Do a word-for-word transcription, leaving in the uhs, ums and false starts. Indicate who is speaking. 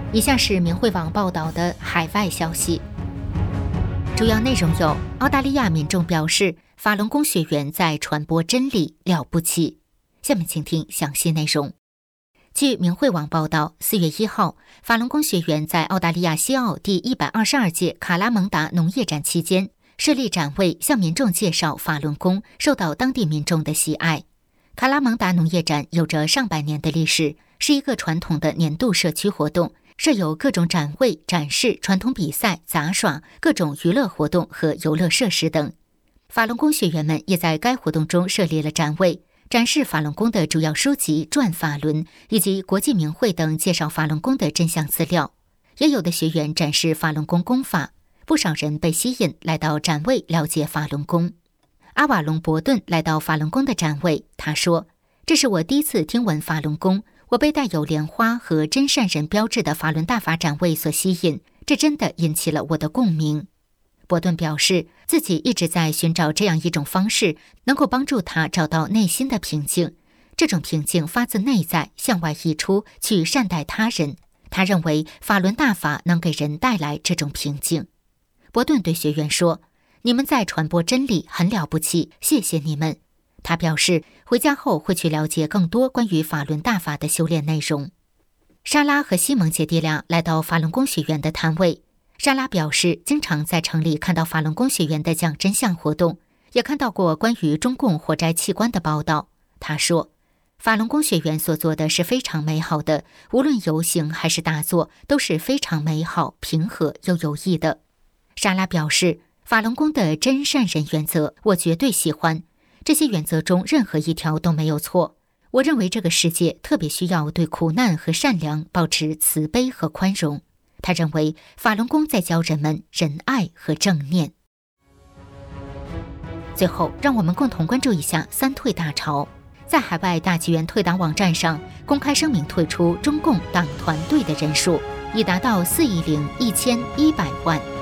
Speaker 1: 以下是明慧网报道的海外消息，主要内容有：澳大利亚民众表示，法轮功学员在传播真理，了不起。下面请听详细内容。据明慧网报道，四月一号，法轮功学员在澳大利亚西澳第一百二十二届卡拉蒙达农业展期间设立展位，向民众介绍法轮功，受到当地民众的喜爱。卡拉蒙达农业展有着上百年的历史，是一个传统的年度社区活动，设有各种展位、展示、传统比赛、杂耍、各种娱乐活动和游乐设施等。法轮功学员们也在该活动中设立了展位，展示法轮功的主要书籍《转法轮》以及国际名汇等介绍法轮功的真相资料。也有的学员展示法轮功功法，不少人被吸引来到展位了解法轮功。阿瓦隆·伯顿来到法轮功的展位，他说：“这是我第一次听闻法轮功，我被带有莲花和真善人标志的法轮大法展位所吸引，这真的引起了我的共鸣。”伯顿表示，自己一直在寻找这样一种方式，能够帮助他找到内心的平静。这种平静发自内在，向外溢出，去善待他人。他认为法轮大法能给人带来这种平静。伯顿对学员说：“你们在传播真理，很了不起，谢谢你们。”他表示，回家后会去了解更多关于法轮大法的修炼内容。莎拉和西蒙姐弟俩来到法轮功学员的摊位。莎拉表示，经常在城里看到法轮功学员的讲真相活动，也看到过关于中共活摘器官的报道。她说，法轮功学员所做的是非常美好的，无论游行还是大作，都是非常美好、平和又有益的。莎拉表示，法轮功的真善人原则我绝对喜欢，这些原则中任何一条都没有错。我认为这个世界特别需要对苦难和善良保持慈悲和宽容。他认为法轮功在教人们仁爱和正念。最后，让我们共同关注一下三退大潮。在海外大纪元退党网站上公开声明退出中共党团队的人数已达到四亿零一千一百万。